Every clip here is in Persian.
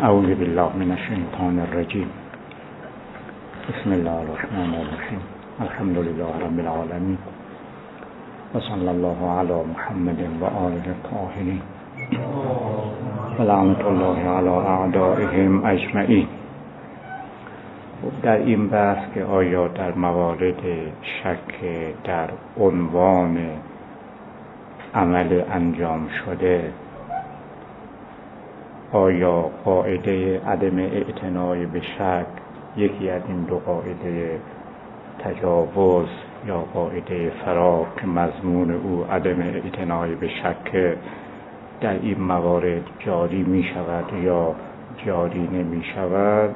اعوذ بالله من الشیطان الرجیم. بسم الله الرحمن الرحیم. الحمد لله رب العالمین و صلی الله علی محمد و آله الطاهرین و لعنت الله علی اعدائهم اجمعین. در این بحث که آیا در موارد شک در عنوان عمل انجام شده آیا قاعده عدم اعتنای به شک یکی از این دو قاعده تجاوز یا قاعده فراغ که مضمون او عدم اعتنای به شک در این موارد جاری می شود یا جاری نمی شود؟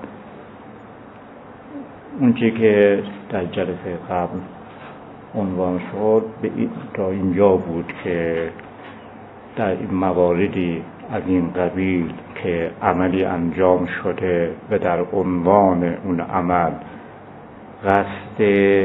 اونچه که در جلسه قبل عنوان شد تا اینجا بود که در این مواردی از این قبیل که عملی انجام شده و در عنوان اون عمل قصد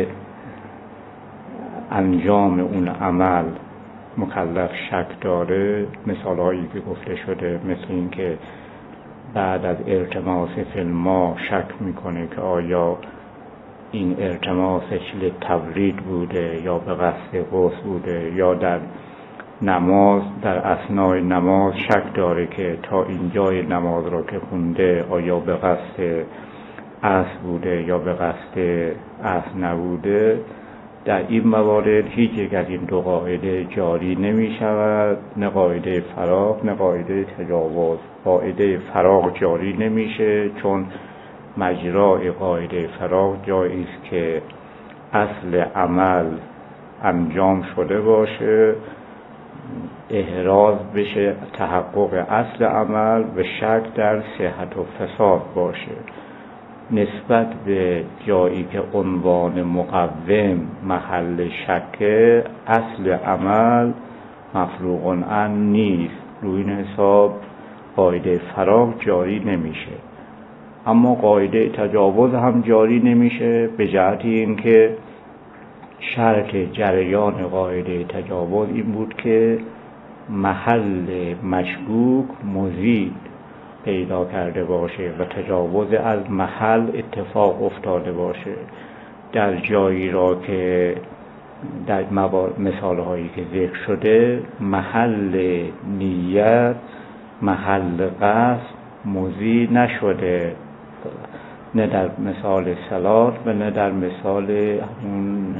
انجام اون عمل مکلف شک داره، مثالهایی که گفته شده مثل این که بعد از التماس فی الماء شک میکنه که آیا این التماسش للتبرید بوده یا به قصد غسل بوده، یا در نماز در اثنای نماز شک داره که تا اینجای نماز را که خونده آیا به قصد اصل بوده یا به قصد اصل نبوده. در این موارد هیچ یک از این دو قاعده جاری نمی شود، نه قاعده فراغ نه قاعده تجاوز. قاعده فراغ جاری نمیشه چون مجرای قاعده فراغ جایی است که اصل عمل انجام شده باشه، احراز بشه تحقق اصل عمل و شک در صحت و فساد باشه. نسبت به جایی که عنوان مقوم محل شک، اصل عمل مفروغ عنه نیست، روی این حساب قاعده فراغ جاری نمیشه. اما قاعده تجاوز هم جاری نمیشه به جهت اینکه شرط جریان قاعده تجاوز این بود که محل مشکوک مزید پیدا کرده باشه و تجاوز از محل اتفاق افتاده باشه. در جایی را که در مثال هایی که ذکر شده محل نیت محل قصد مزید نشده، نه در مثال صلات و نه در مثال اون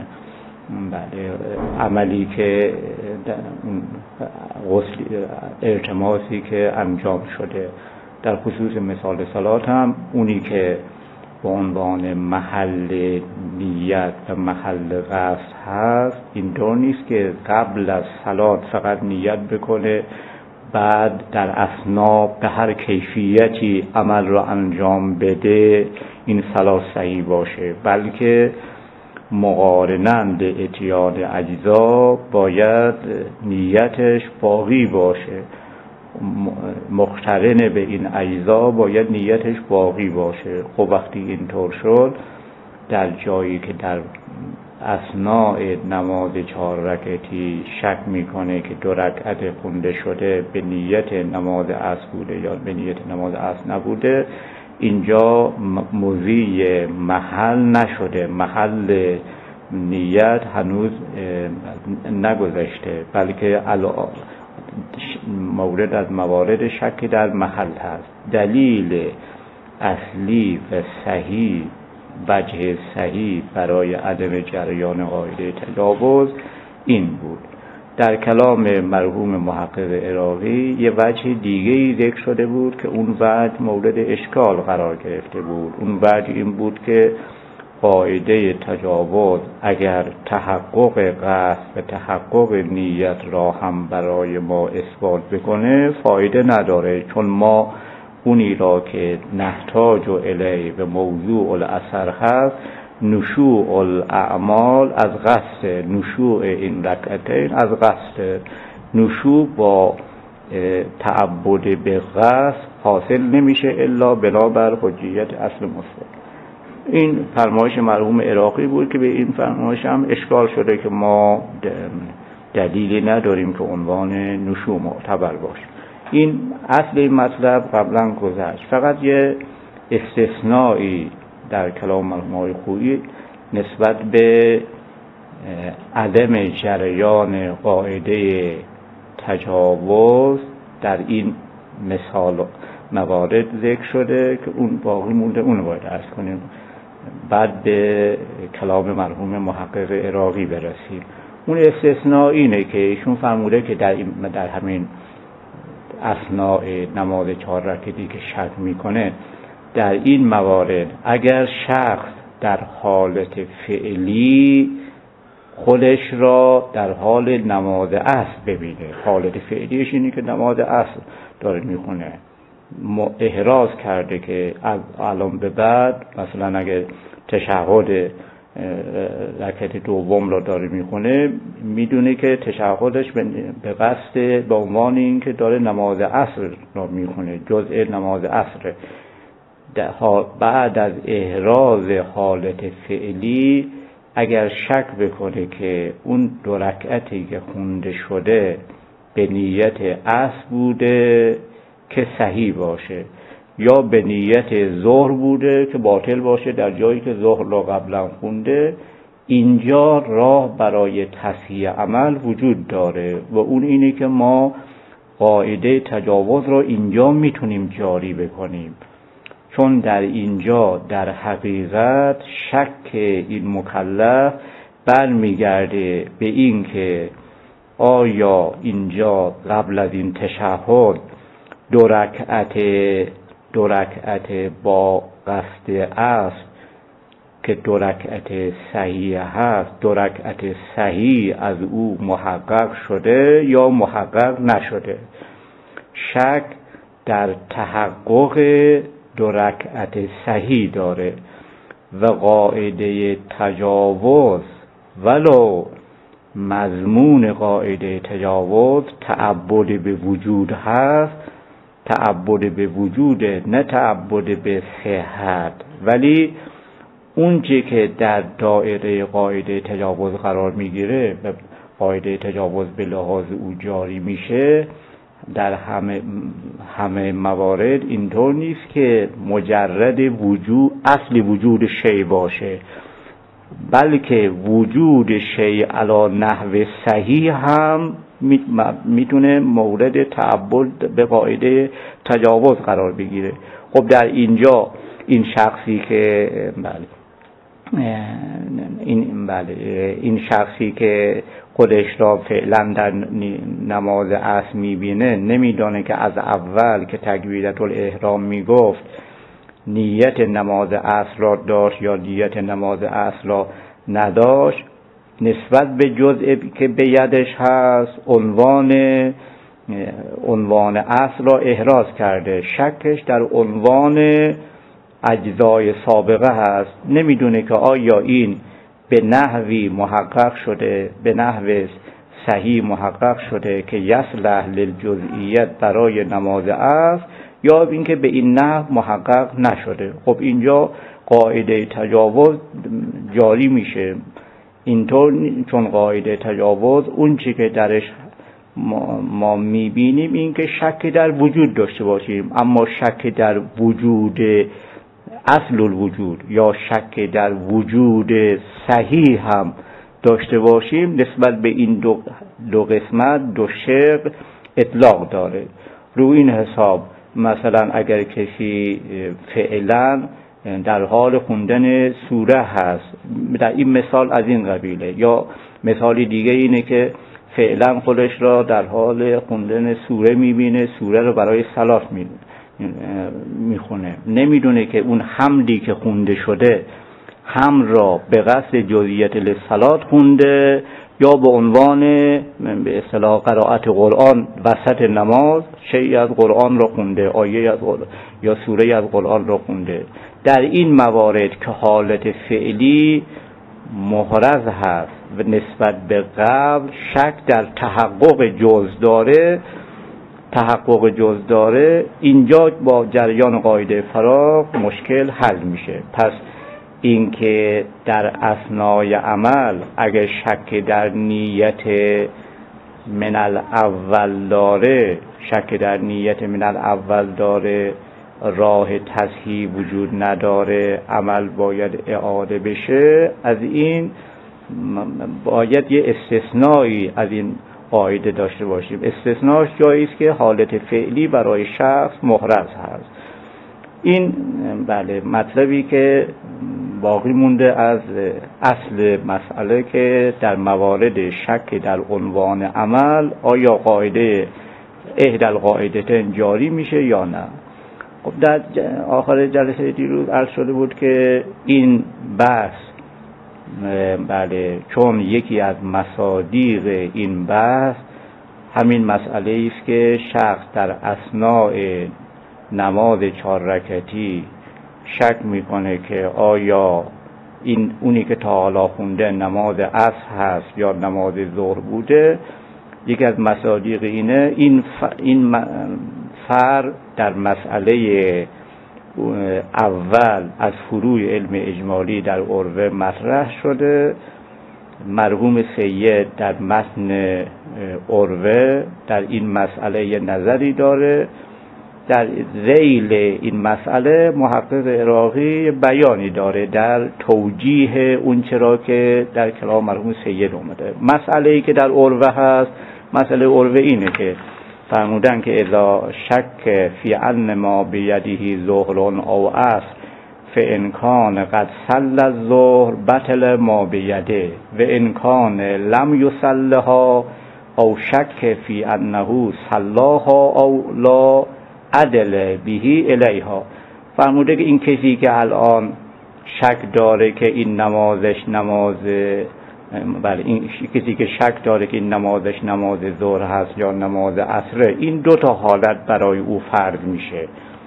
عملی که غسل التماسی که انجام شده. در خصوص مثال صلات هم اونی که به عنوان محل نیت و محل قصد هست اینطور نیست که قبل از صلات فقط نیت بکنه بعد در اثنا به هر کیفیتی عمل را انجام بده این صلات صحیح باشه، بلکه مقارناً به اتیان اجزا باید نیتش باقی باشه، مقترن به این اجزا باید نیتش باقی باشه. خب وقتی اینطور شد در جایی که در اثناء نماز 4 رکعتی شک میکنه که 2 رکعت خونده شده به نیت نماز اصل بوده یا به نیت نماز اصل نبوده، اینجا مضی محل نشده، محل نیت هنوز نگذشته، بلکه مورد از موارد شک در محل هست. دلیل اصلی و صحیح، وجه صحیح برای عدم جریان قاعده تجاوز این بود. در کلام مرحوم محقق عراقی یه وجه دیگه‌ای ذکر شده بود که اون وجه مورد اشکال قرار گرفته بود. اون وجه این بود که قاعده تجاوز اگر تحقق قصد و تحقق نیت را هم برای ما اثبات بکنه فایده نداره، چون ما اونی را که نحتاج الیه و موضوع الاثر هست نشوع الاعمال از قصد، نشوع این رکعتین از قصد، نشوع با تعبد به قصد حاصل نمیشه الا بنابر حجیت اصل مسلم. این فرمایش مرحوم عراقی بود که به این فرمایش هم اشکال شده که ما دلیلی نداریم که عنوان نشوع معتبر باشه. این اصل این مطلب قبلا گذشت. فقط یه استثنایی در کلام مرحوم آقای خویی نسبت به عدم جریان قاعده تجاوز در این مثال موارد ذکر شده که اون باقی مونده، اون باید عرض کنیم، بعد به کلام مرحوم محقق عراقی برسیم. اون استثناء اینه که ایشون فرموده که در همین اثناء نماز 4 رکعتی که شک میکنه، در این موارد اگر شخص در حالت فعلی خودش را در حال نماز عصر ببینه، حالت فعلیش اینه که نماز عصر داره میخونه، احراز کرده که از الان به بعد مثلا اگر تشهد رکعت دوم را داره میخونه، میدونه که تشهدش به قصد به عنوان این که داره نماز عصر را میخونه، جزء نماز عصر. بعد از احراز حالت فعلی اگر شک بکنه که اون 2 رکعتی که خونده شده به نیت عصر بوده که صحیح باشه یا به نیت ظهر بوده که باطل باشه در جایی که ظهر را قبلا خونده، اینجا راه برای تصحیح عمل وجود داره و اون اینه که ما قاعده تجاوز را اینجا میتونیم جاری بکنیم، چون در اینجا در حقیقت شک این مکلف برمیگرده به این که آیا اینجا قبل از این تشهد 2 رکعت با قصد عصر که 2 رکعت صحیح هست، 2 رکعت صحیح از او محقق شده یا محقق نشده. شک در تحقق 2 رکعت صحیح داره و قاعده تجاوز ولو مضمون قاعده تجاوز تعبد به وجود هست، تعبد به وجود نه تعبد به صحت، ولی اون چه که در دایره قاعده تجاوز قرار میگیره و قاعده تجاوز به لحاظ او جاری میشه در همه موارد اینطور نیست که مجرد وجود اصل وجود شی باشه، بلکه وجود شی علی نحو صحیح هم میتونه مورد تعبد به قاعده تجاوز قرار بگیره. خب در اینجا این شخصی که این شخصی که خودش را فعلا در نماز عصر میبینه نمیدونه که از اول که تکبیرة الاحرام میگفت نیت نماز عصر را داشت یا نیت نماز عصر را نداشت، نسبت به جزئی که به یدش هست عنوان عصر را احراز کرده، شکش در عنوان اجزای سابقه هست، نمیدونه که آیا این به نحوی محقق شده، به نحو صحیح محقق شده که یصلح للجزئیت برای نماز عصر یا اینکه به این نحو محقق نشده. خب اینجا قاعده تجاوز جاری میشه اینطور، چون قاعده تجاوز اون چی که درش ما میبینیم این که شک در وجود داشته باشیم، اما شک در وجود اصل الوجود یا شک در وجود صحیح هم داشته باشیم، نسبت به این دو قسمت دو شق اطلاق داره. رو این حساب مثلا اگر کسی فعلا در حال خوندن سوره هست، در این مثال از این قبیله، یا مثال دیگه اینه که فعلا خودش را در حال خوندن سوره میبینه، سوره رو برای صلات میخونه، نمیدونه که اون حمدی که خونده شده هم را به قصد جزئیت للصلات خونده یا به عنوان به اصطلاح قرائت قرآن وسط نماز شیئی از قرآن را خونده، آیه از قرآن یا سوره از قرآن را خونده. در این موارد که حالت فعلی محرز هست و نسبت به قبل شک در تحقق جز داره، اینجا با جریان قاعده فراغ مشکل حل میشه. پس اینکه در اثنای عمل اگر شک در نیت من الاول داره، شک در نیت من الاول داره، راه تصحیح وجود نداره، عمل باید اعاده بشه، از این باید یه استثنایی از این قاعده داشته باشیم. استثناش جایی است که حالت فعلی برای شخص محرز هست. این بله مطلبی که باقی مونده از اصل مسئله که در موارد شک در عنوان عمل آیا قاعده احدى القاعدتین جاری میشه یا نه. خب در آخر جلسه دیروز عرض شده بود که این بحث بله چون یکی از مصادیق این بحث همین مسئله است که شخص در اثناء نماز 4 رکعتی شک میکنه که آیا این اونی که تا حالا خونده نماز عصر هست یا نماز ظهر بوده. یکی از مصادیق اینه این فرع در مسئله اول از فروع علم اجمالی در عروه مطرح شده. مرحوم سید در متن عروه در این مسئله یه نظری داره. در ذیل این مسئله محقق عراقی بیانی داره در توجیه اون چرا که در کلام مرحوم سید اومده. مسئله‌ای که در عروه هست، مسئله عروه اینه که فرمودن که اذا شک فی ان ما بیده ظهر او عصر فان کان قد صلی الظهر بطل ما بیده و ان کان لم یصلها او شک فی انه صلاها او لا عدل بهی الیها. فرموده که این کسی که الان شک داره که این نمازش نماز این کسی که شک داره که این نمازش نماز ظهر هست یا نماز عصر، این 2 تا حالت برای او فرض میشه.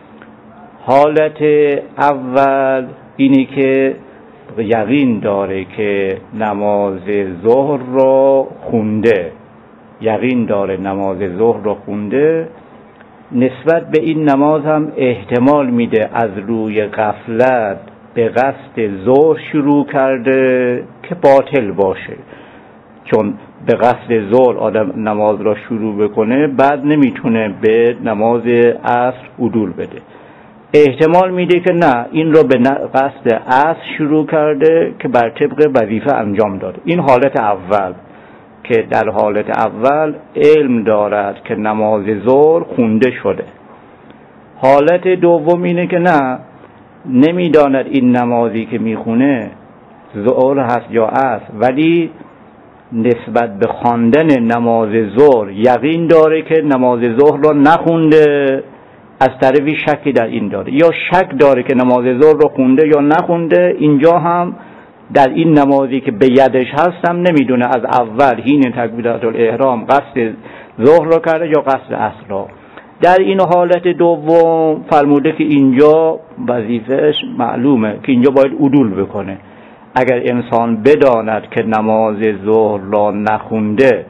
حالت اول اینی که یقین داره که نماز ظهر رو خونده، یقین داره نماز ظهر رو خونده، نسبت به این نماز هم احتمال میده از روی غفلت به قصد ظهر شروع کرده که باطل باشه، چون به قصد ظهر آدم نماز را شروع بکنه بعد نمیتونه به نماز عصر عدول بده. احتمال میده که نه، این را به قصد عصر شروع کرده که بر طبق وظیفه انجام داده. این حالت اول که در حالت اول علم دارد که نماز ظهر خونده شده. حالت دوم اینه که نه، نمیداند این نمازی که میخونه ظهر هست یا عصر، ولی نسبت به خواندن نماز ظهر یقین داره که نماز ظهر رو نخونده، از طرفی شکی در این داره، یا شک داره که نماز ظهر رو خونده یا نخونده. اینجا هم در این نمازی که به یدش هستم نمیدونه از اول حین تکبیرات الاحرام قصد ظهر رو کرده یا قصد عصر رو. در این حالت دوم فرموده که اینجا وظیفهش معلومه که اینجا باید عدول بکنه. اگر انسان بداند که نماز ظهر را نخونده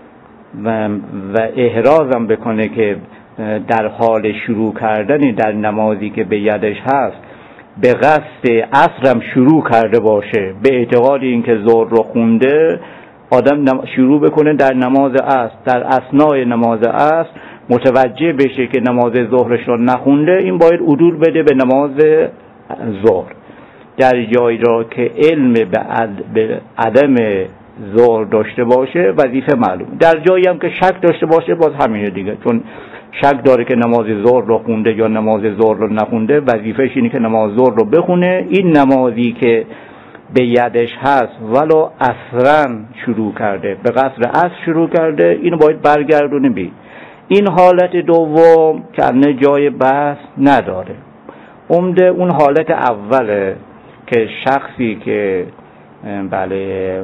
و احرازم بکنه که در حال شروع کردن در نمازی که به یدش هست به قصد عصرم شروع کرده باشه، به اعتقاد اینکه ظهر رو خونده، آدم شروع بکنه در نماز عصر، در اثناء نماز عصر متوجه بشه که نماز ظهرش رو نخونده، این باید عدول بده به نماز ظهر. در جایی را که علم به عدم ظهر داشته باشه وظیفه معلوم. در جایی هم که شک داشته باشه باز همینه دیگه، چون شک داره که نماز ظهر رو خونده یا نماز ظهر رو نخونده، وظیفه‌ش اینه که نماز ظهر رو بخونه. این نمازی که به یدش هست ولو عصرا شروع کرده، به قصد عصر شروع کرده، اینو باید برگردونه بی. این حالت دوم که جای بحث نداره. عمده اون حالت اوله که شخصی که بله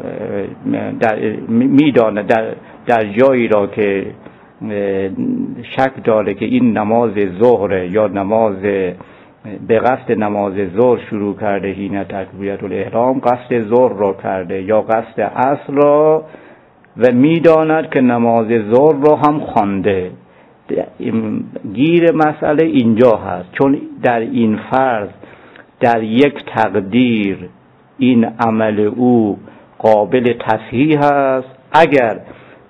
میدانه در جایی را که شک داره که این نماز ظهر یا نماز به قصد نماز ظهر شروع کرده، حین تکبیرات الاحرام قصد ظهر را کرده یا قصد عصر را، و میداند که نماز ظهر را هم خوانده. گیر مسئله اینجا هست، چون در این فرض در یک تقدیر این عمل او قابل تصحیح است. اگر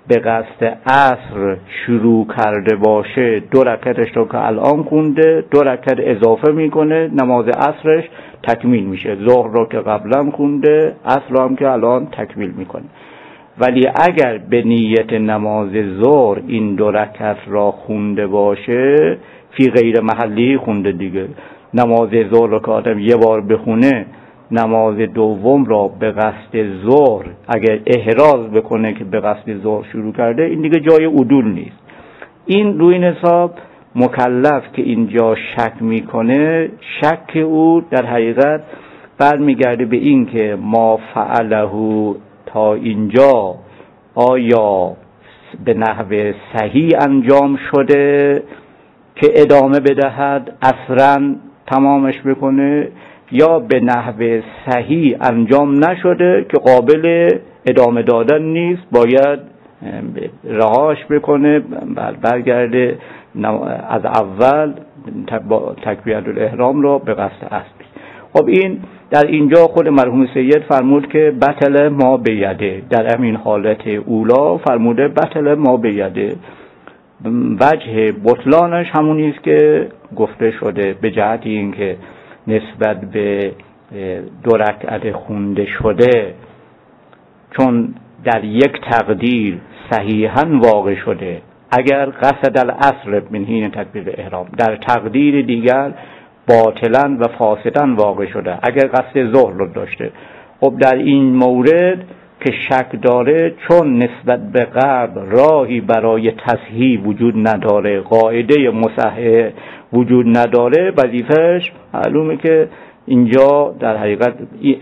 به قصد عصر شروع کرده باشه 2 رکعتش رو که الان خونده 2 رکعت اضافه میکنه، نماز عصرش تکمیل میشه. ظهر رو که قبلا خونده، عصر رو هم که الان تکمیل میکنه. ولی اگر به نیت نماز ظهر این 2 رکعت را خونده باشه، فی غیر محلی خونده دیگه. نماز ظهر رو که آدم یه بار بخونه، نماز دوم را به قصد ظهر اگر احراز بکنه که به قصد ظهر شروع کرده، این دیگه جای عدول نیست. این روی این حساب مکلف که اینجا شک میکنه، شک او در حقیقت برمیگرده به این که ما فعله تا اینجا آیا به نحو صحیح انجام شده که ادامه بدهد، اصلا تمامش بکنه، یا به نحو صحیح انجام نشده که قابل ادامه دادن نیست، باید رهاش بکنه، برگرده از اول تکبیرة الاحرام رو به قصد اصلی. خب این در اینجا خود مرحوم سید فرمود که بطل ما بیده، در همین حالت اولا فرموده بطل ما بیده. وجه بطلانش همونی است که گفته شده، به جهت این که نسبت به 2 رکعت خونده شده، چون در یک تقدیر صحیحاً واقع شده، اگر قصد العصر من حین تکبیر احرام، در تقدیر دیگر باطلاً و فاسداً واقع شده اگر قصد ظهر رو داشته. خب در این مورد که شک داره، چون نسبت به قبل راهی برای تصحیح وجود نداره، قاعده مصحح وجود نداره، وظیفه‌اش معلومه که اینجا در حقیقت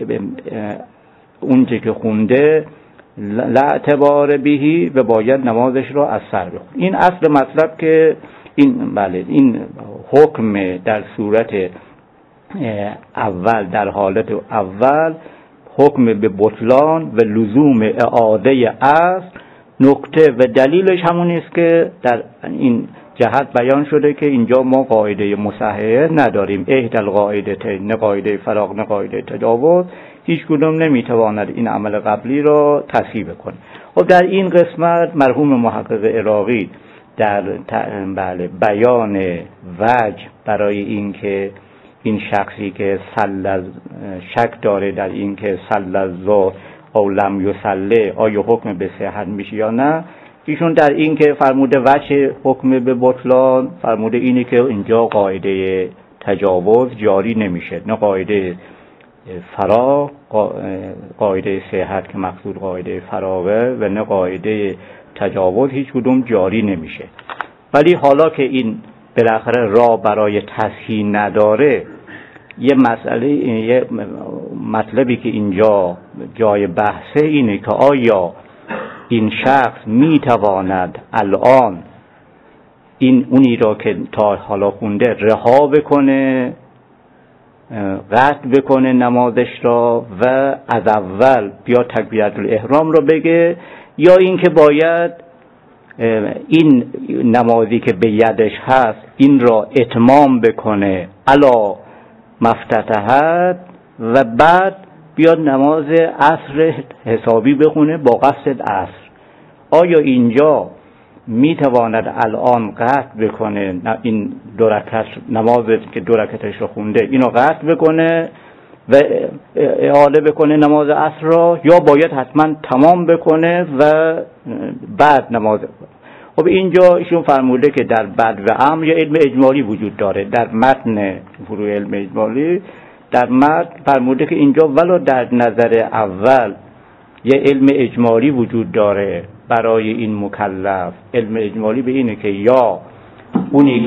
اونچه که خونده لا اعتبار بهی و باید نمازش را از سر بخونه. این اصل مطلب که این حکم در صورت اول، در حالت اول حکم به بطلان و لزوم اعاده است. نکته و دلیلش همون است که در این جهت بیان شده که اینجا ما قاعده مصحح نداریم، احد القاعدتین، نه قاعده فراغ نه قاعده تجاوز، هیچ کدوم نمیتواند این عمل قبلی را تصحیح کنه. خب در این قسمت مرحوم محقق عراقی در بیان وجه برای این که این شخصی که شک داره در این که صلی الظهر او لم یصلی آیا حکم به صحت میشه یا نه، ایشون در این که فرموده وجه حکم به بطلان، فرموده اینه که اینجا قاعده تجاوز جاری نمیشه، نه قاعده فراغ، قاعده صحت که مقصود قاعده فراغه، و نه قاعده تجاوز، هیچ کدوم جاری نمیشه. ولی حالا که این بالاخره راه برای تصحیح نداره، یه مطلبی که اینجا جای بحثه اینه که آیا این شخص میتواند الان اونی را که تا حالا خونده رها بکنه، قطع بکنه نمازش را و از اول بیا تکبیرة الاحرام را بگه، یا این که باید این نمازی که به یدش هست این را اتمام بکنه علا مفتتحت و بعد بیاد نماز عصر حسابی بخونه با قصد عصر. آیا اینجا میتواند الان قطع بکنه این 2 رکعت نمازی که 2 رکعتش رو خونده اینو قطع بکنه و اعاده بکنه نماز عصر را، یا باید حتما تمام بکنه و بعد نماز؟ خب اینجا ایشون فرموده که در بد و امر یه علم اجمالی وجود داره. در متن فروع علم اجمالی در متن فرموده که اینجا ولو در نظر اول یه علم اجمالی وجود داره برای این مکلف. علم اجمالی به اینه که یا اونی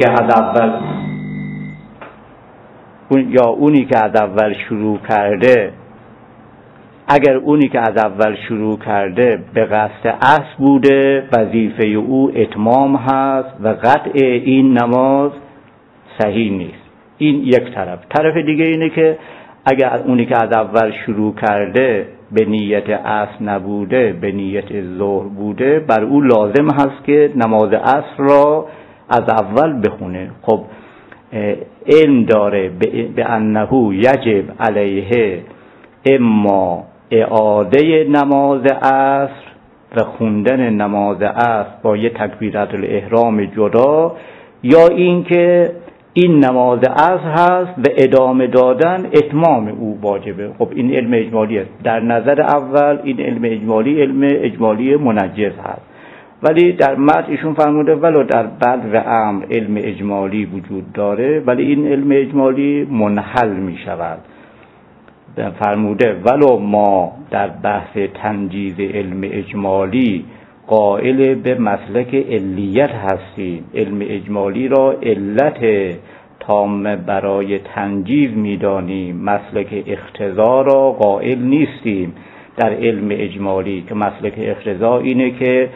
که از اول شروع کرده، اگر اونی که از اول شروع کرده به قصد اصل بوده، وظیفه او اتمام هست و قطع این نماز صحیح نیست. این یک طرف دیگه اینه که اگر اونی که از اول شروع کرده به نیت اصل نبوده، به نیت ظهر بوده، بر او لازم هست که نماز اصل را از اول بخونه. خب علم داره به انه یجب علیه اما اعاده نماز عصر و خوندن نماز عصر با یه تکبیرت الاحرام جدا، یا اینکه این نماز عصر هست و ادامه دادن اتمام او واجبه. خب این علم اجمالی است. در نظر اول این علم اجمالی منجز هست، ولی در متن ایشون فرموده ولو در بد و امر علم اجمالی وجود داره، ولی این علم اجمالی منحل می شود. فرموده ولو ما در بحث تنجیز علم اجمالی قائل به مسلک علیت هستیم، علم اجمالی را علت تام برای تنجیز می‌دانیم، مسلک اقتضا را قائل نیستیم در علم اجمالی، که مسلک اقتضا اینه که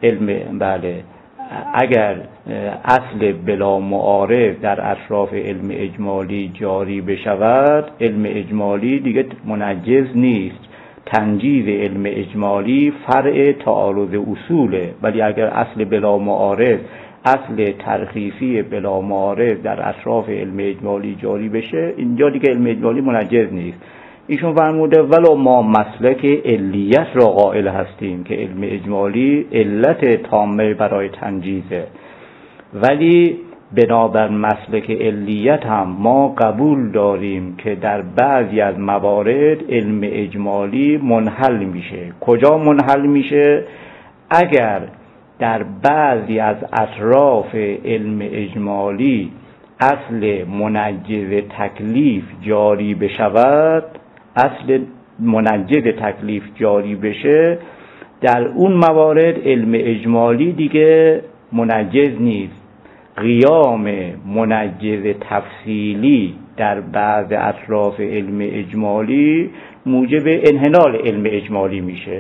اگر اصل بلا معارض در اطراف علم اجمالی جاری بشود، علم اجمالی دیگه منجز نیست. تنجیز علم اجمالی فرع تعارض اصوله، ولی اگر اصل بلا معارض، اصل ترخیصی بلا معارض در اطراف علم اجمالی جاری بشه، اینجا دیگه علم اجمالی منجز نیست. ایشون فرموده ولو ما مسلک علیت را قائل هستیم که علم اجمالی علت تامه برای تنجیزه، ولی بنابر مسلک علیت هم ما قبول داریم که در بعضی از موارد علم اجمالی منحل میشه. کجا منحل میشه؟ اگر در بعضی از اطراف علم اجمالی اصل منجز تکلیف جاری بشود، اصل منجز تکلیف جاری بشه، در اون موارد علم اجمالی دیگه منجز نیست. قیام منجز تفصیلی در بعض اطراف علم اجمالی موجب انحلال علم اجمالی میشه.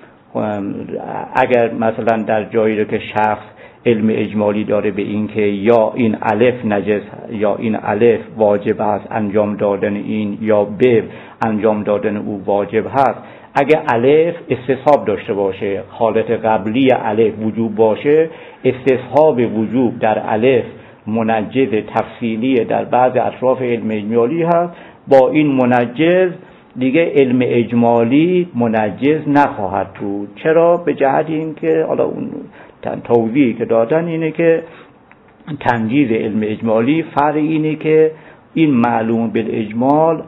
اگر مثلا در جایی رو که شخص علم اجمالی داره به این که یا این الف نجس یا این الف واجب است انجام دادن این، یا ب انجام دادن او واجب هست، اگر الف استصحاب داشته باشه، حالت قبلی الف وجوب باشه، استصحاب وجوب در الف منجز تفصیلی در بعض اطراف علم اجمالی هست، با این منجز دیگه علم اجمالی منجز نخواهد بود. چرا؟ به جهت این که حالا اون توضیحی که دادن اینه که تنجیز علم اجمالی فرق اینه که این معلوم بالاجمال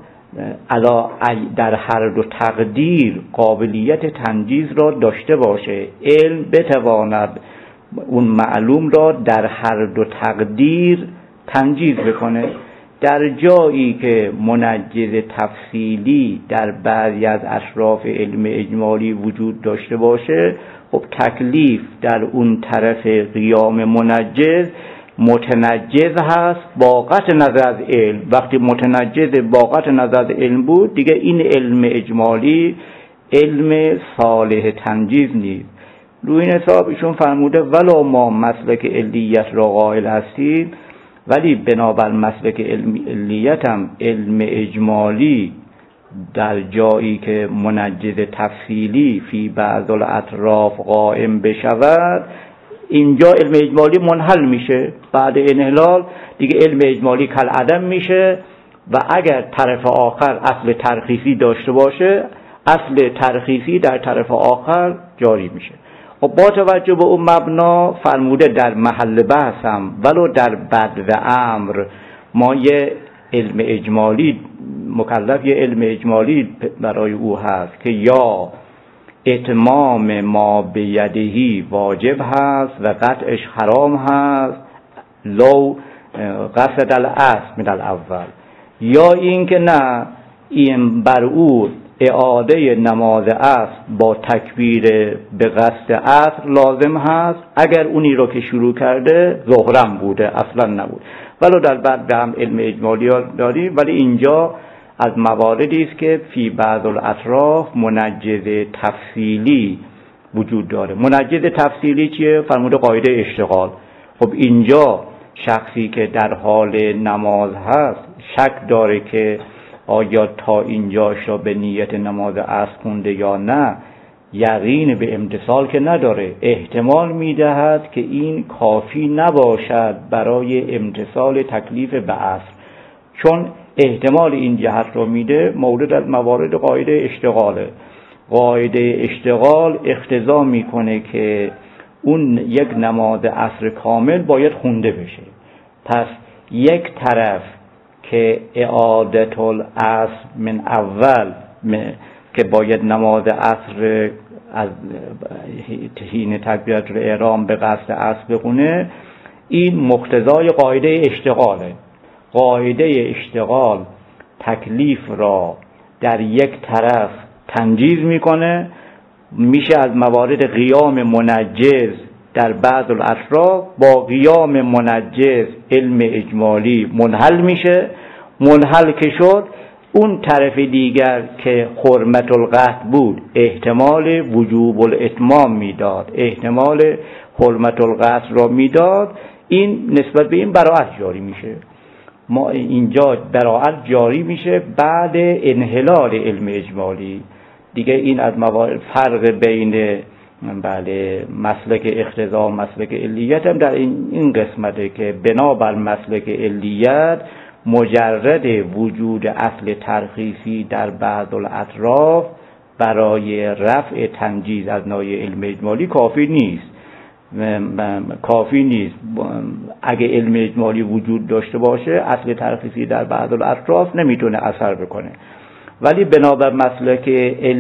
در هر دو تقدیر قابلیت تنجیز را داشته باشه، علم بتواند اون معلوم را در هر دو تقدیر تنجیز بکنه. در جایی که منجز تفصیلی در بعضی از اطراف علم اجمالی وجود داشته باشه، خب تکلیف در اون طرف قیام منجز متنجز هست با قطع نظر از علم. وقتی متنجز با قطع نظر از علم بود، دیگه این علم اجمالی علم صالح تنجیز نیست. روی این حساب ایشون فرموده ولو ما مسلک علیت را قائل هستیم، ولی بنابر مسلک علیت هم علم اجمالی در جایی که منجز تفصیلی فی بعض الاطراف قائم بشود، اینجا علم اجمالی منحل میشه. بعد انحلال دیگه علم اجمالی کالعدم میشه و اگر طرف آخر اصل ترخیصی داشته باشه، اصل ترخیصی در طرف آخر جاری میشه. و با توجه به اون مبنا فرموده در محل بحثم ولو در بد و امر ما یه علم اجمالی مکلف، یه علم اجمالی برای او هست که یا اتمام ما بیدهی واجب هست و قطعش حرام هست لو قصد الاصل من الاول، یا این که نه این بر او اعاده نماز عصر با تکبیر به قصد عصر لازم هست، اگر اونی رو که شروع کرده ظهرم بوده اصلا نبود. ولو در بعد هم علم اجمالی داریم، ولی اینجا از مواردی است که فی بعض الاطراف منجز تفصیلی وجود داره. منجز تفصیلی چیه؟ فرموده قاعده اشتغال. خب اینجا شخصی که در حال نماز هست شک داره که آیا تا اینجاش را به نیت نماز عصر خونده یا نه، یقین به امتثال که نداره، احتمال میدهد که این کافی نباشد برای امتثال تکلیف به عصر. چون احتمال این جهت رو میده، مورد از موارد قاعده اشتغاله. قاعده اشتغال اقتضا میکنه که اون یک نماد عصر کامل باید خونده بشه. پس یک طرف که اعادة الاصل من اول که باید نماد عصر از حین تکبیرة الاحرام به قصد اصل بخونه، این مقتضای قاعده اشتغاله. قاعده اشتغال تکلیف را در یک طرف تنجیز میکنه، میشه از موارد قیام منجز در بعض الاطراف با قیام منجز علم اجمالی منحل میشه. منحل که شد، اون طرف دیگر که حرمت القطع بود احتمال وجوب الاتمام میداد، احتمال حرمت القطع را میداد، این نسبت به این براءت جاری میشه. ما اینجا براءت جاری میشه بعد انحلال علم اجمالی. دیگه این از موارد فرق بین مسلک اقتضا و مسلک علیت هم در این قسمته که بنابر مسلک علیت مجرد وجود اصل ترخیصی در بعض الاطراف برای رفع تنجیز از نوع علم اجمالی کافی نیست. اگه علم اجمالی وجود داشته باشه، اصل ترخیصی در بعض الاطراف نمیتونه اثر بکنه. ولی بنابر مسلک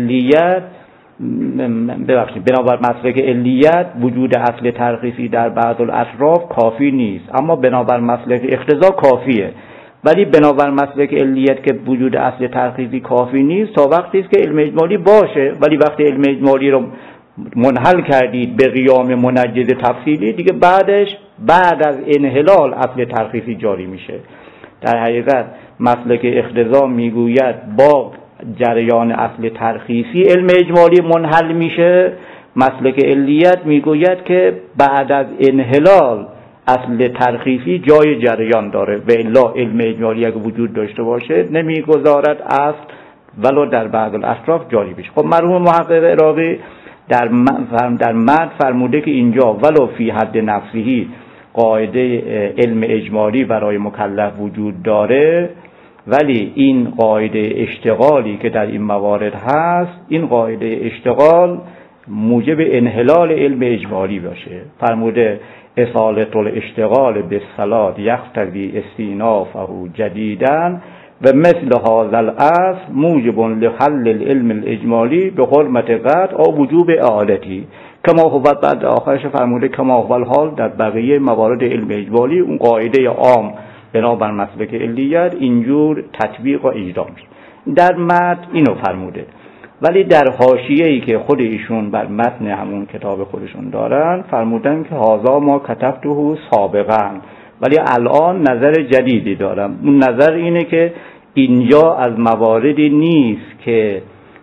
علیت وجود اصل ترخیصی در بعض الاطراف کافی نیست، اما بنابر مسلک اقتضا کافیه. ولی بنابر مسلک علیت که وجود اصل ترخیصی کافی نیست تا وقتی است که علم اجمالی باشه. ولی وقتی علم اجمالی رو منحل کردید به قیام منجز تفصیلی، دیگه بعد از انحلال اصل ترخیصی جاری میشه. در حقیقت مسلک اقتضا میگوید با جریان اصل ترخیصی علم اجمالی منحل میشه. مسلک علیت میگوید که بعد از انحلال اصل ترخیصی جای جریان داره و الا علم اجمالی اگه وجود داشته باشه نمیگذارد اصل ولو در بعض الاطراف جاری بشه. خب مرحوم محقق عراقی در متن فرموده که اینجا ولو فی حد نفسهی قاعده علم اجمالی برای مکلف وجود داره، ولی این قاعده اشتغالی که در این موارد هست، این قاعده اشتغال موجب انحلال علم اجمالی باشه. فرموده اصالة الاشتغال بالصلاة یقتضی استینافه جدیداً و مثل هذا الاصل موجب لحل العلم الاجمالی به حرمت قطع او وجوب اعادتی کما هو. بعد آخرش فرموده کما هو الحال در بقیه موارد علم اجمالی اون قاعده عام بنابر مسلک علیت اینجور تطبیق و اجرا میشه. در متن اینو فرموده، ولی در حاشیه‌ای که خود ایشون بر متن همون کتاب خودشون دارن فرمودن که هذا ما کتبته سابقا، ولی الان نظر جدیدی دارم. اون نظر اینه که اینجا از مواردی نیست که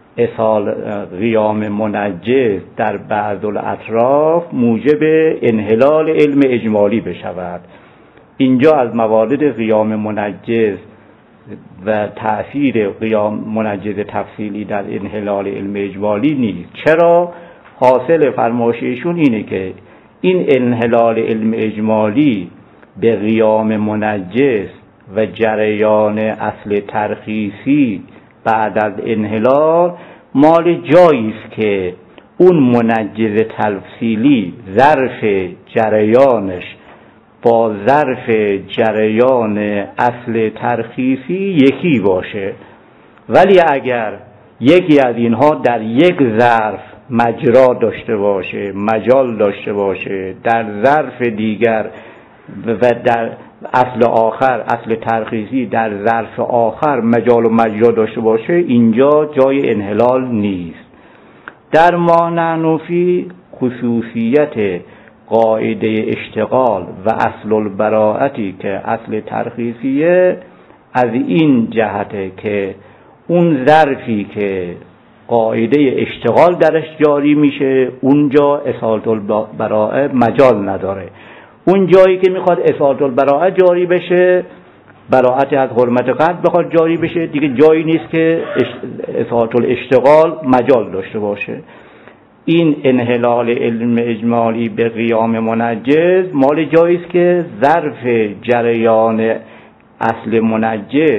قیام منجز در بعض الاطراف موجب انحلال علم اجمالی بشود. اینجا از موارد قیام منجز و تأثیر قیام منجز تفصیلی در انحلال علم اجمالی نیست. چرا؟ حاصل فرمایششون اینه که این انحلال علم اجمالی به قیام منجز و جریان اصل ترخیصی بعد از انحلال مال جایی است که اون منجز تفصیلی ظرف جریانش با ظرف جریان اصل ترخیصی یکی باشه. ولی اگر یکی از اینها در یک ظرف مجرا داشته باشه، مجال داشته باشه، در ظرف دیگر و در اصل آخر، اصل ترخیصی در ظرف آخر مجال و مجرا داشته باشه، اینجا جای انحلال نیست. در ما نحنفی خصوصیت قاعده اشتغال و اصل البراءتی که اصل ترخیصیه از این جهته که اون ظرفی که قاعده اشتغال درش جاری میشه اونجا اصالة البراءه مجال نداره. اون جایی که میخواد اصالة البراءه جاری بشه، براءت از حرمت قطع بخواد جاری بشه، دیگه جایی نیست که اصالة الاشتغال مجال داشته باشه. این انحلال علم اجمالی به قیام منجز مال جایی است که ظرف جریان اصل منجز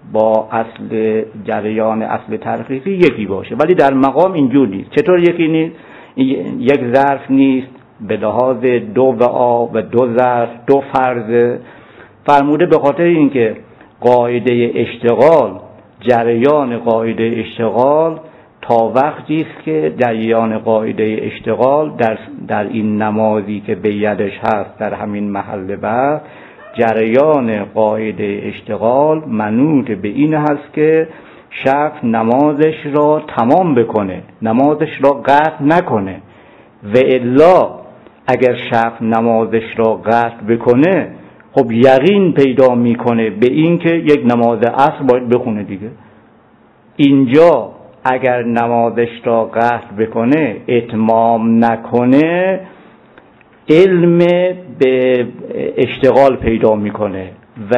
با اصل جریان اصل ترخیصی یکی باشه، ولی در مقام اینجور نیست. چطور یکی نیست؟ یک ظرف نیست به لحاظ دو وعا و دو ظرف دو فرض فرموده، به خاطر اینکه قاعده اشتغال، جریان قاعده اشتغال تا وقتی است که جریان قاعده اشتغال در این نمازی که به یدش هست در همین محل بحث، جریان قاعده اشتغال منوط به این هست که شخص نمازش را تمام بکنه، نمازش را قطع نکنه. و الا اگر شخص نمازش را قطع بکنه، خب یقین پیدا میکنه به این که یک نماز عصر باید بخونه دیگه. اینجا اگر نمازش را قطع بکنه، اتمام نکنه، علم به اشتغال پیدا میکنه و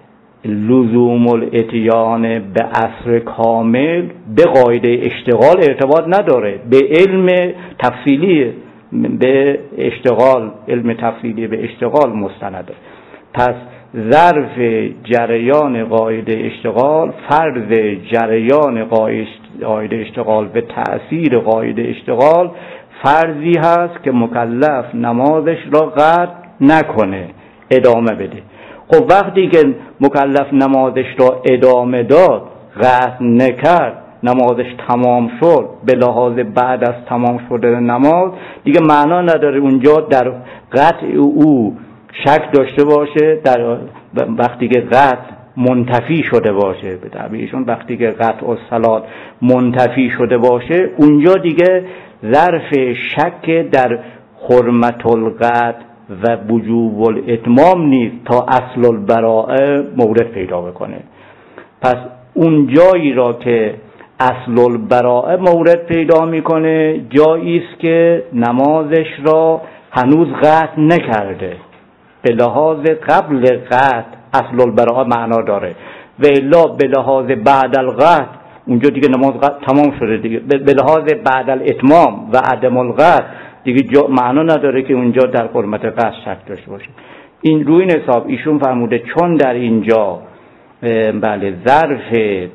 لزوم الاتیان به عصر کامل به قاعده اشتغال ارتباط نداره، به علم تفصیلی به اشتغال، علم تفصیلی به اشتغال مستنده. پس ظرف جریان قاعده اشتغال، فرض جریان قاعده اشتغال به تأثیر قاعده اشتغال فرضی هست که مکلف نمازش را قطع نکنه، ادامه بده. خب وقتی که مکلف نمازش را ادامه داد، قطع نکرد، نمازش تمام شد، به لحاظ بعد از تمام شدن نماز دیگه معنا نداره اونجا در قطع او شک داشته باشه. در وقتی که قطع منتفی شده باشه، به تعبیرشون وقتی که قطع الصلات منتفی شده باشه، اونجا دیگه ظرف شک در حرمت القطع و وجوب الاتمام نیست تا اصل البراءه مورد پیدا بکنه. پس اون جایی را که اصل البراءه مورد پیدا میکنه جایی است که نمازش را هنوز قطع نکرده، به لحاظ قبل قطع اصل البراءه معنا داره، و الا به لحاظ بعد القطع اونجا دیگه نماز تمام شده دیگه. به لحاظ بعد الاتمام و عدم القطع دیگه معنا نداره که اونجا در حرمت قطع شک داشته باشه. این روی این حساب ایشون فرموده چون در اینجا بله ظرف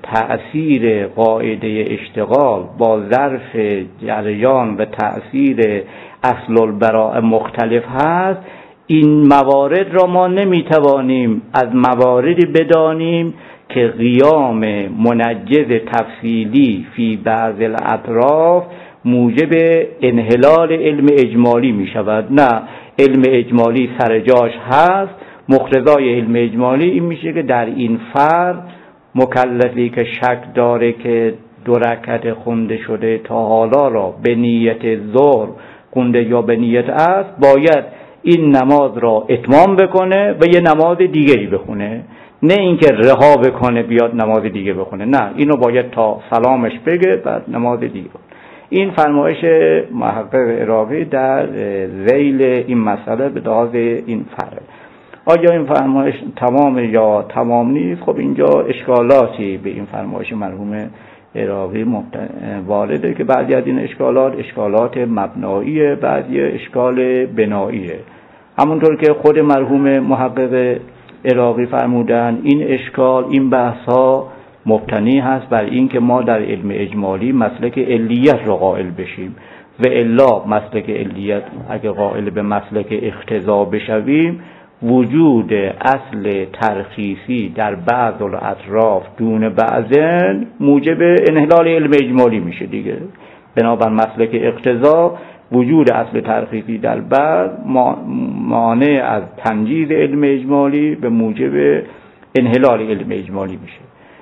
تأثیر قاعده اشتغال با ظرف جریان و تأثیر اصل البراءه مختلف هست، این موارد را ما نمیتوانیم از مواردی بدانیم که قیام منجز تفصیلی فی بعض الاطراف موجب انحلال علم اجمالی می شود. نه، علم اجمالی سر جاش هست. مقتضای علم اجمالی این میشه که در این فرض مکلفی که شک داره که 2 رکعت خونده شده تا حالا را به نیت ظهر خونده یا به نیت عصر، باید این نماز را اتمام بکنه و یه نماز دیگری بخونه، نه اینکه رها بکنه بیاد نماز دیگه بخونه. نه، اینو باید تا سلامش بگه بعد نماز دیگه بخونه. این فرمایش محقق عراقی در ذیل این مسئله به لحاظ این فرق. آیا این فرمایش تمام یا تمام نیست؟ خب اینجا اشکالاتی به این فرمایش مرحوم عراقی وارده که بعضی از این اشکالات مبناییه، بعضی اشکال بناییه. همونطور که خود مرحوم محقق عراقی فرمودن، این اشکال، این بحث‌ها مبتنی هست بر این که ما در علم اجمالی مسلک علیت را قائل بشیم، و الا مسلک علیت اگه قائل به مسلک اقتضا بشویم، وجود اصل ترخیصی در بعض الاطراف دون بعضن موجب انحلال علم اجمالی میشه دیگه. بنابر مسلک اقتضا وجود اصل ترخیصی در بعض مانع از تنجیز علم اجمالی به موجب انحلال علم اجمالی میشه.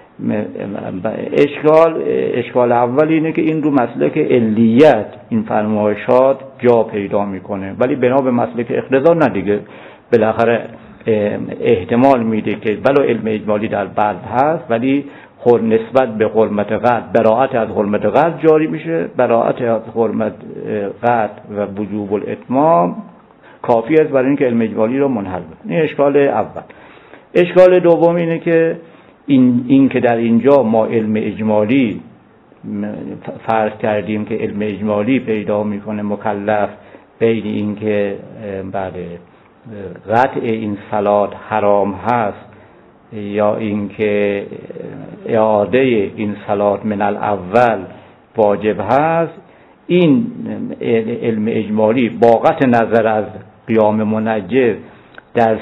اشکال اول اینه که این رو مسلک علیت این فرمایشات جا پیدا میکنه، ولی بنا به مسلک اقتضا نه دیگه. بالاخره احتمال میده که ولو علم اجمالی در بعض هست، ولی نسبت به حرمت قطع براءت از حرمت قطع جاری میشه. براءت از حرمت قطع و وجوب الاتمام کافی است برای اینکه علم اجمالی را منحل کنه. این اشکال اول. اشکال دوم اینه که این که در اینجا ما علم اجمالی فرض کردیم که علم اجمالی پیدا میکنه مکلف بین این که بله قطع این صلات حرام هست یا اینکه اعاده این صلات من الاول واجب هست، این علم اجمالی با قطع نظر از قیام منجز در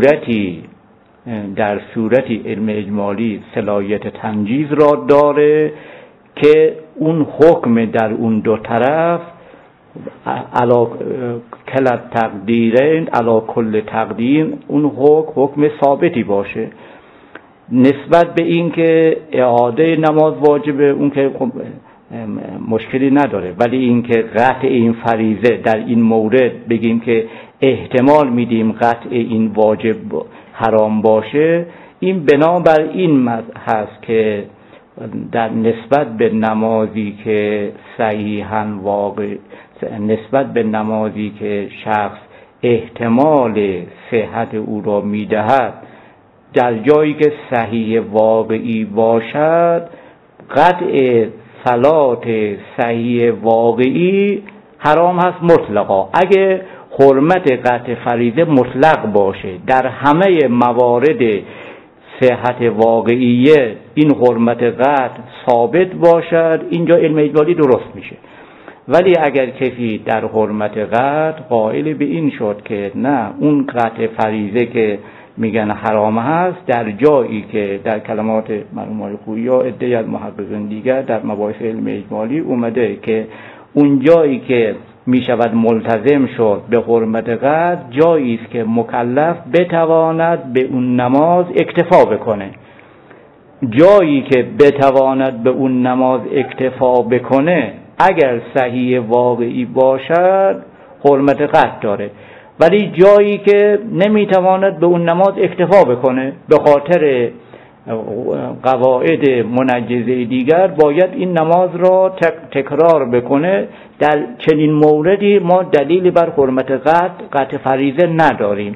صورتی علم اجمالی صلاحیت تنجیز را داره که اون حکم در اون دو طرف علا کل تقدیرین علا کل تقدیر اون حکم ثابتی باشه. نسبت به این که اعاده نماز واجبه اون که مشکلی نداره، ولی این که قطع این فریضه در این مورد بگیم که احتمال میدیم قطع این واجب حرام باشه، این بنابر این هست که در نسبت به نمازی که صحیحاً واقع، نسبت به نمازی که شخص احتمال صحت او را میدهد، در جایی که صحیح واقعی باشد قطع صلات صحیح واقعی حرام هست مطلقا. اگه حرمت قطع فریضه مطلق باشه، در همه موارد صحت واقعیه این حرمت قطع ثابت باشد، اینجا علم اجمالی درست میشه. ولی اگر کسی در حرمت قطع قائل به این شد که نه اون قطع فریضه که میگن حرام هست، در جایی که در کلمات مرحوم خویی یا عده‌ای از محققین دیگر در مباحث علم اجمالی اومده که اون جایی که میشود ملتزم شد به حرمت قطع، جایی است که مکلف بتواند به اون نماز اکتفا بکنه. جایی که بتواند به اون نماز اکتفا بکنه اگر صحیح واقعی باشد حرمت قطع داره، ولی جایی که نمیتواند به اون نماز اکتفا بکنه به خاطر قواعد منجزه دیگر باید این نماز را تکرار بکنه، در چنین موردی ما دلیلی بر حرمت قطع فریضه نداریم.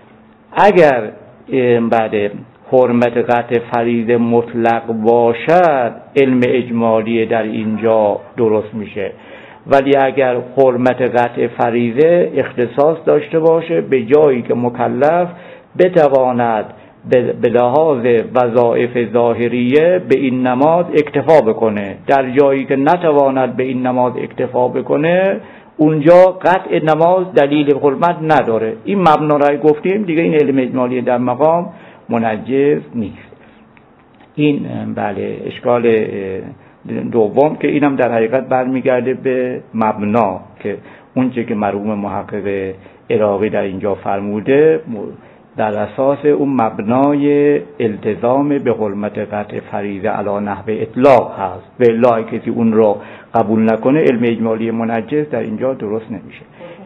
اگر بعد حرمت قطع فریضه مطلق باشد علم اجمالی در اینجا درست میشه، ولی اگر حرمت قطع فریضه اختصاص داشته باشه به جایی که مکلف بتواند به لحاظ وظایف ظاهریه به این نماز اکتفا بکنه، در جایی که نتواند به این نماز اکتفا بکنه اونجا قطع نماز دلیل حرمت نداره. این مبنا را گفتیم دیگه، این علم اجمالی در مقام منجز نیست. این بله اشکال دوم که اینم در حقیقت برمیگرده به مبنا که اونچه که مرحوم محقق عراقی در اینجا فرموده در اساس اون مبنای التزام به حرمت قطع فریضه علی نحو اطلاق هست، و الا کسی اون رو قبول نکنه علم اجمالی منجز در اینجا درست نمیشه.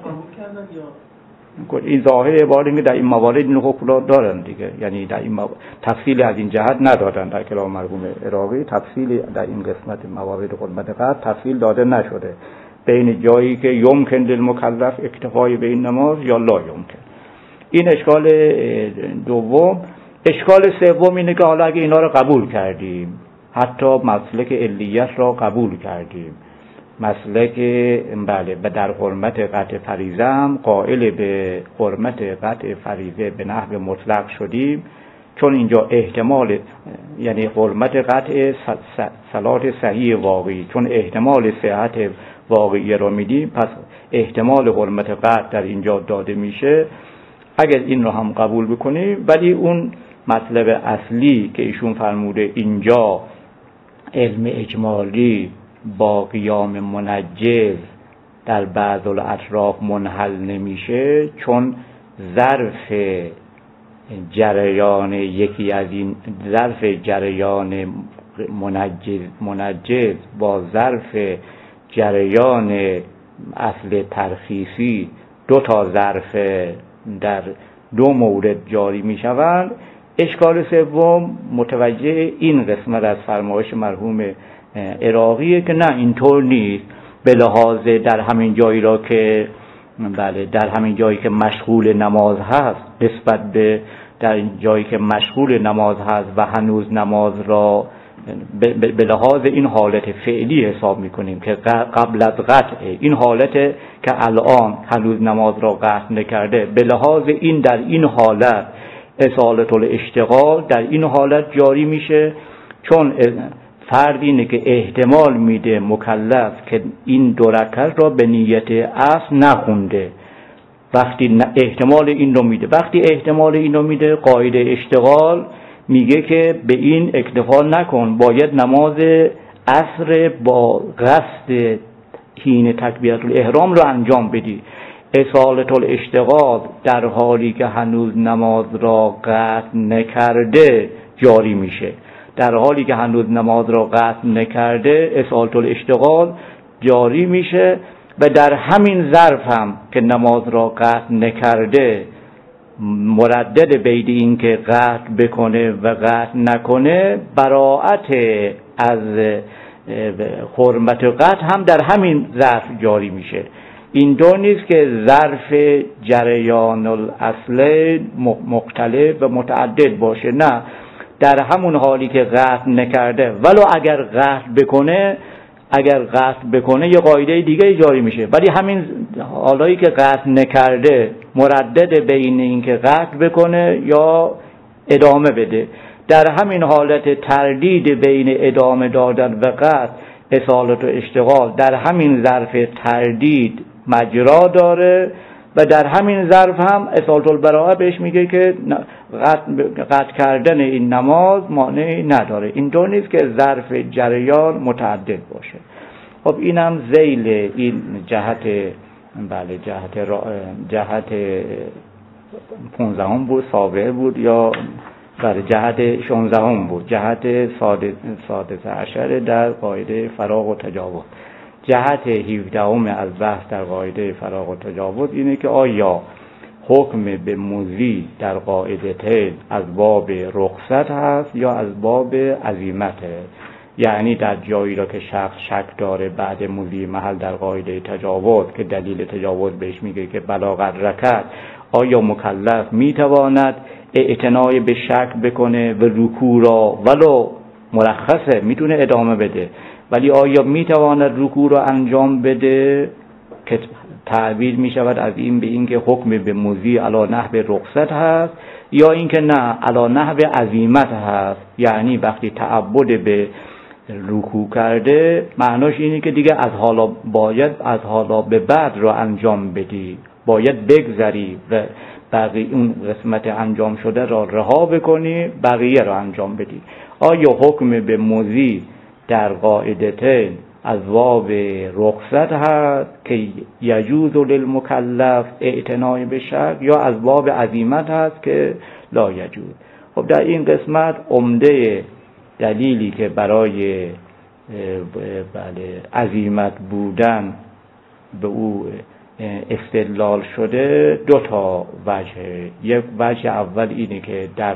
این ظاهر عبارت که در این موارد این حکم را دارن دیگه، یعنی در این تفصیل از این جهت ندادن در کلام مرحوم عراقی، تفصیل در این قسمت موارد حرمت قطع تفصیل داده نشده بین جایی که یمکن للمکلف اکتفای به این نماز یا لا یمکن. این اشکال دوم. اشکال سوم اینه که حالا اگه اینا رو قبول کردیم، حتی مسلک علیت را قبول کردیم، مسلک بله در حرمت قطع فریضه هم قائل به حرمت قطع فریضه به نحو مطلق شدیم، چون اینجا احتمال یعنی حرمت قطع صلات صحیح واقعی، چون احتمال صحت واقعی را میدیم پس احتمال حرمت قطع در اینجا داده میشه. اگر این رو هم قبول بکنیم، ولی اون مطلب اصلی که ایشون فرموده اینجا علم اجمالی با قیام منجز در بعض الاطراف منحل نمیشه، چون ظرف جریان یکی از این ظرف جریان منجز با ظرف جریان اصل ترخیصی دو تا ظرف در دو مورد جاری می شوند. اشکال سوم متوجه این قسمت از فرمایش مرحوم عراقیه که نه اینطور نیست، به لحاظ در همین جایی را که بله در همین جایی که مشغول نماز هست، نسبت به در جایی که مشغول نماز هست و هنوز نماز را به لحاظ این حالت فعلی حساب میکنیم که قبل از قطع این حالت که الان هنوز نماز را قطع نکرده، به لحاظ این در این حالت اصالت الاشتغال در این حالت جاری میشه، چون فرد اینه که احتمال میده مکلف که این 2 رکعت را به نیت اصل نخونده. وقتی احتمال این رو میده، قاعده اشتغال میگه که به این اکتفا نکن، باید نماز عصر با قصد حین تکبیرة الاحرام رو انجام بدی. اصالت الاشتغال در حالی که هنوز نماز را قطع نکرده جاری میشه. در حالی که هنوز نماز را قطع نکرده اصالت الاشتغال جاری میشه و در همین ظرف هم که نماز را قطع نکرده مردد بین این که قطع بکنه و قطع نکنه، براءت از حرمت قطع هم در همین ظرف جاری میشه. این دو نیست که ظرف جریان الاصل مختلف و متعدد باشه، نه، در همون حالی که قطع نکرده ولو اگر قطع بکنه یه قاعده دیگه جاری میشه، ولی همین حالایی که قطع نکرده مردد بین این که قطع بکنه یا ادامه بده. در همین حالت تردید بین ادامه دادن و قطع اصالت و اشتغال در همین ظرف تردید مجرا داره و در همین ظرف هم اصالت البراءه بهش میگه که قطع کردن این نماز مانعی نداره. این دو نیست که ظرف جریان متعدد باشه. خب اینم ذیل این جهت، بله، جهت 15 بود، سابعه بود، یا بله جهت 16 بود، جهت سادس عشر در قاعده فراغ و تجاوز. جهت 17 از بحث در قاعده فراغ و تجاوز اینه که آیا حکم به مضی در قاعدتین از باب رخصت هست یا از باب عزیمته؟ یعنی در جایی را که شخص شک داره بعد مضی محل در قاعده تجاوز که دلیل تجاوز بهش میگه که بلاغت رکعت، آیا مکلف میتواند اعتنای به شک بکنه و رکوع را ولو مرخصه میتونه ادامه بده، ولی آیا میتواند رکوع را انجام بده که تعبیر میشود از این به این که حکم به مضی علی نحو رخصت هست یا اینکه نه علی نحو عزیمت هست؟ یعنی وقتی تعبد به رکوع کرده معناش اینه که دیگه باید از حالا به بعد را انجام بدی، باید بگذری و بقیه اون قسمت انجام شده را رها بکنی، بقیه را انجام بدی. آیا حکم به مضی در قاعدتین از باب رخصت هست که یجوز للمکلف اعتنای به شک یا از باب عزیمت هست که لا یجوز؟ خب در این قسمت عمده دلیلی که برای عزیمت بودن به او استدلال شده 2 وجه. یک وجه اول اینه که در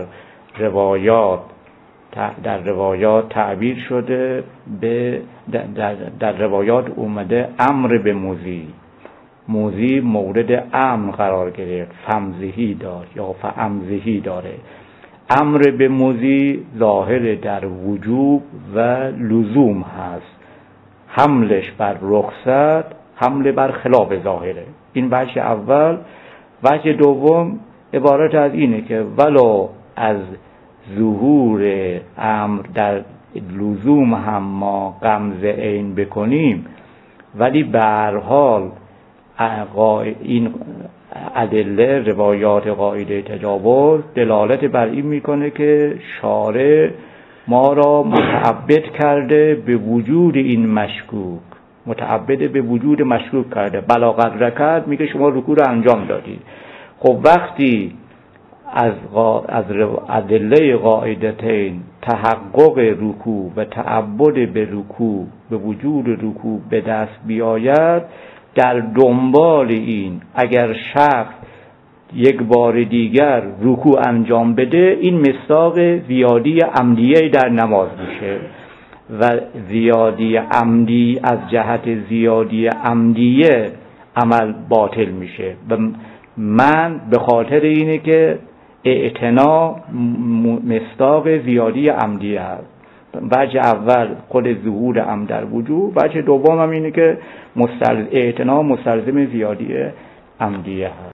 روایات تعبیر شده در روایات اومده امر به مضی مورد امر قرار گرفت، فمزهی دار یا فامزهی داره. امر به مضی ظاهر در وجوب و لزوم هست، حملش بر رخصت حمل بر خلاف ظاهره. این وجه اول. وجه دوم عبارت از اینه که ولو از ظهور امر در لزوم هم ما غمزه عین بکنیم، ولی به هر حال این ادله روایات قاعده تجاوز دلالت بر این میکنه که شارع ما را متعبد کرده به وجود این مشکوک، متعبد به وجود مشکوک کرده. بلاغت رکعت میگه شما رکوع رو انجام دادید. خب وقتی از ادله قاعدتین تحقق رکوع و تعبد به رکوع به وجود رکوع به دست بیاید، در دنبال این اگر شخص یک بار دیگر رکوع انجام بده، این مصداق زیادی عمدیه در نماز میشه و زیادی عمدی از جهت زیادی عمدیه عمل باطل میشه. و من به خاطر اینه که اعتنا مصداق زیادی عمدیه هست. وجه اول خود ظهور عمد در وجود، وجه دوم هم اینه که اعتنا مستلزم زیادی عمدیه هست.